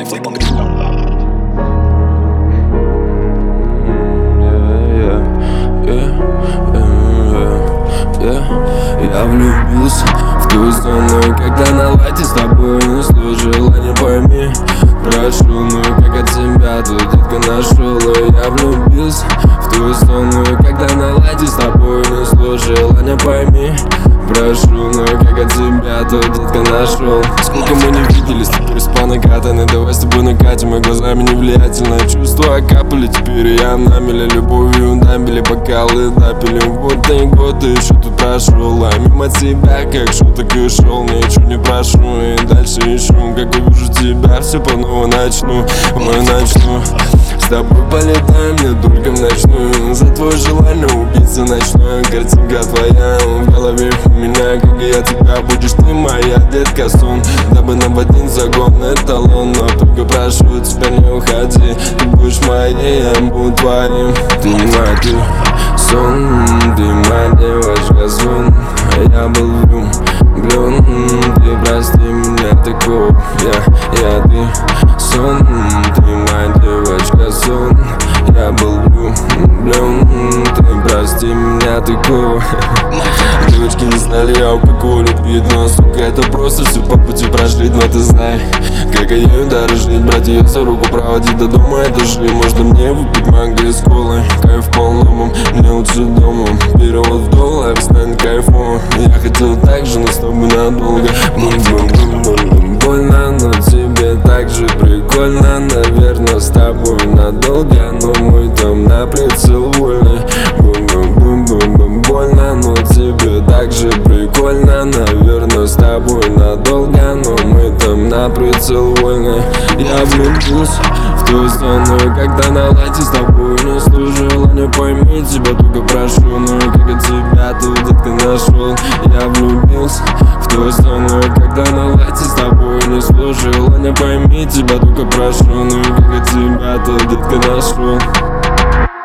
Я влюбился в ту зону, когда наладить с тобой не служила, не пойми, прошу, ну как от тебя тут детка нашел. Я влюбился в ту зону, когда наладить с тобой не служила, не пойми, прошу, ну как от тебя тут детка нашел. Сколько мы не виделись, теперь спа накатаны, давай с тобой накатим, и глазами невлиятельное чувство капали, теперь я намели любовью набили бокалы, напили. Вот и год еще тут прошел, а мимо тебя как шел, так и шел, ничего не прошу, и дальше ищу. Как увижу тебя, все по новому начну, мы начну. С тобой полетаем не только в ночную, за твое желание убийца ночной. Картинка твоя в голове у меня, как и я тебя, будешь ты моя детка сон, дабы нам в один загон эталон. Но только прошу тебя, не уходи, ты будешь моей, я буду твоим. Ты моя, ты сон, ты моя девочка сон, я был влюблен, ты прости меня такого, я ты сон, ты моя девочка сон, я был влюблен, ты прости меня такого. Девочки не знали о какой любви, но сука, это просто все по пути прошли. Но ты знай, как я ею дорожить, брать ее за руку, проводить до дома, это же можно мне выпить манго из колы. Кайф полному, мне лучше дома, перевод в доллар станет кайфом. Я хотел так же, но с тобой надолго. Бум-бум-бум-бум, больно, но тебе так же прикольно. Наверное, с тобой надолго, но мы там на прицел вольны. Бум-бум-бум-бум, больно, но тебе так же прикольно. Наверное, с тобой надолго, но мы там на прицел вольны. Я влюбился в ту зону, когда наладить с тобой не служила, не пойми, тебя только прошу, ну как от тебя тут детка нашел. Я влюбился в ту зону, когда наладить с тобой не служила, не пойми, тебя только прошу, ну как от тебя тут детка нашел.